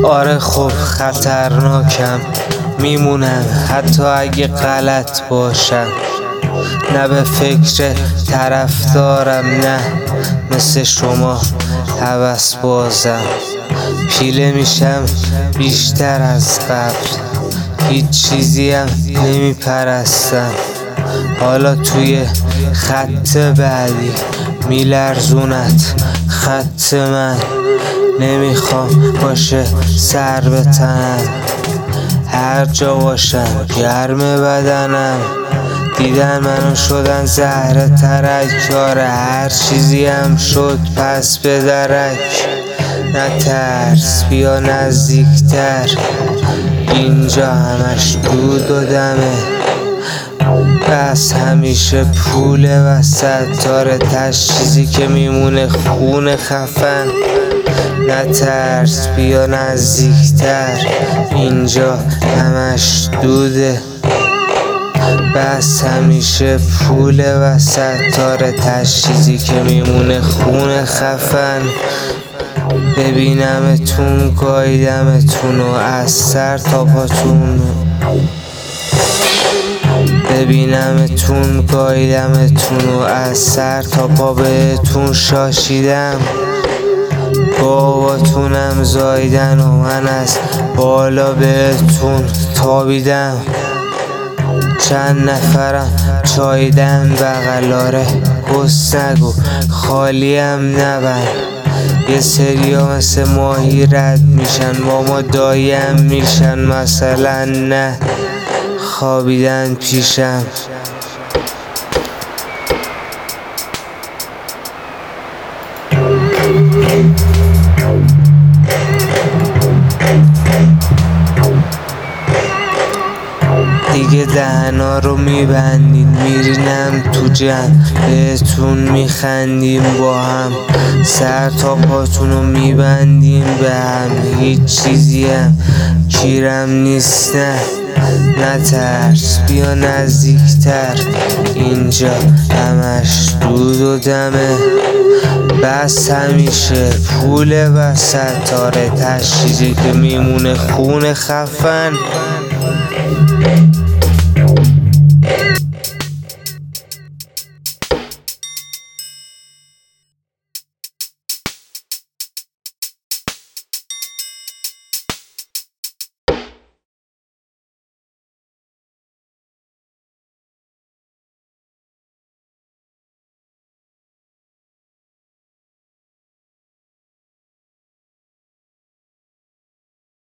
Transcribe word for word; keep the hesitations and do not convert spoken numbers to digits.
آره خب خطرناکم، میمونم حتی اگه غلط باشم. نه به فکر طرفدارم، نه مثل شما هوس بازم. پیله میشم بیشتر از قبل، هیچ چیزیم نمیپرستم. حالا توی خط بعدی میلرزونت خط من، نمیخوام باشه سر به تنم. هر جا باشم گرم بدنم، دیدن منو شدن زهر ترک. آره هر چیزی هم شد پس به درک. نترس بیا نزدیکتر، اینجا همش دود و دمه. بس همیشه پول وسط، آره تش چیزی که میمونه خون خفن. نترس بیا نزدیکتر، اینجا همش دوده. بس همیشه پول وسط، آره تش چیزی که میمونه خون خفن. ببینمتون گایدمتون و از سر تا پاتون، ببینمتون گایدمتون و از سر تا پا بهتون شاشیدم. باباتونم زایدن و من از بالا بهتون تابیدم. چند نفرم چایدن بغل، آره کس نگو خالیم نبر. یه سریا مثل ماهی رد میشن، با ما دایم میشن مثلا، نه خوابیدن پیشم. دیگه دهنا رو میبندین، میرینم تو جمع بهتون میخندیم با هم. سر تا پاتون رو میبندیم به هم، هیچ چیزی هم گیرم نیست. نه نترس بیا نزدیکتر، اینجا همش دود و دمه. بس همیشه پول وسط، آره تش چیزی که میمونه خون خفن.